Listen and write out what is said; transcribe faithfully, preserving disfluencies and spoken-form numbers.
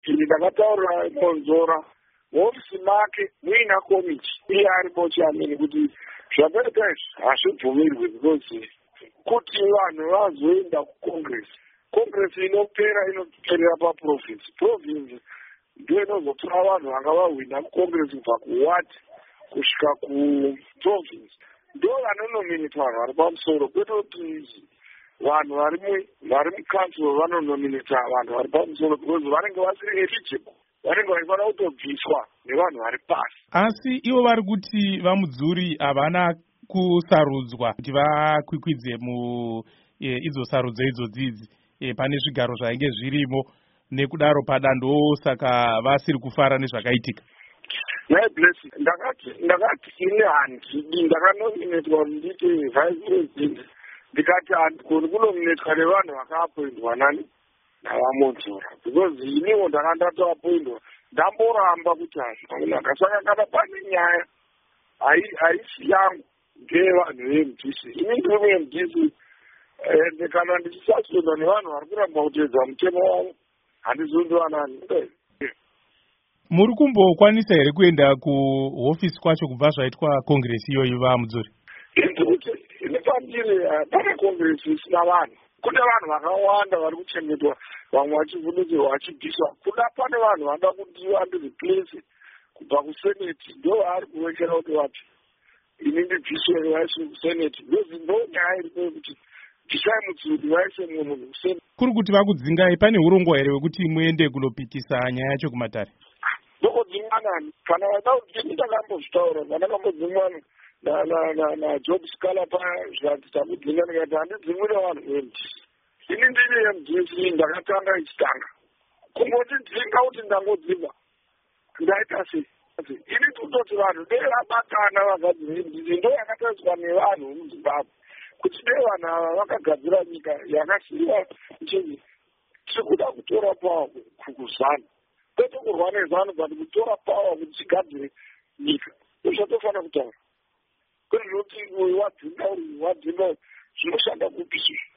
ini ndakataurira Monzora muofisi make muina komiti iye aripo chiamini kuti zvakaita izvi hazvibvumirwi because kuti vanhu vazoenda kucongress congress inopera inoperera paprovince province ndio inozotora vanhu vanga vahwina kucongress kubva kuward kusvika kuprovince ndo vanonominita vanhu vari pamusoro kwete kuti vanhu vari mucouncil vanonominita vanhu vari pamusoro because vanenge vasiri eligible vanenge vaifanira kutobviswa nevanhu vari pasi. Asi ivo vari kuti vamudzuri havana kusarudzwa kuti vakwikwidze mu e, idzo sarudzo idzodzidzi e, pane zvigaro zvainge zvirimo nekudaro padando saka vasiri kufara nezvakaitika. My blessing, ndakati ndakati ine handi ndakanominetwa nditi vice president ndikati handikoni kunominetwa nevanhu vakaappointwa nani navamonzora because iniwo ndakandatoappointwa ndamboramba kuti hazvikunaka saka kana pane nyaya haisi yangu ngevanhu vem D C ini ndiri mu-M D C ende kana ndichisatsundwa nevanhu vari kuramba kuteedza mutemo wavo handizondiwa nani. Muri kumbokwanisa here kuenda kuhofisi kwacho kubva zvaitwa kongresi iyoyi vamudzuri? Ndikuti inepandiri pane kongresi isina vanhu, kune vanhu vakawanda vari kuchengetwa, vamwe vachivhunidzirwa vachibviswa. Kuda pane vanhu vanoda kuti vandireplace kubva kuseneti, ndo vari kuvekera kuti vati ini ndibviswe vaise kuseneti. Ndozi ndo nyaya iripo yekuti bvisai mudzuri vaise mumwe munhu kuseneti. Kuri kuti vakudzingai, pane urongwa here hwekuti muende kunopikisa nyaya yacho kumatare? Ndokodzingana kana vada kuti ndakambozvitaura ndakambozingana na na na na Job Scala paya zvikati takudzinga ndikati handidzimwire vanhu M D C. Ini ndini M D C ndakatanga ichitanga kungoti dzinga kuti ndangodzinga ndaita sei. Ini kutoti vanhu dei vabatana vakadzi M D C ndo yakatariswa nevanhu muZimbabwe kuti dei vanhu ava vakagadzira nyika yakasiyiwa chii chikuda kutora pawa kukuzana kwete kurwa nezano but kutora pawa kuti chigadzire nyika zvatofana kutaura kwete zvokuti uyu wadzinga uyu wadzinga zvinoshanda kupi.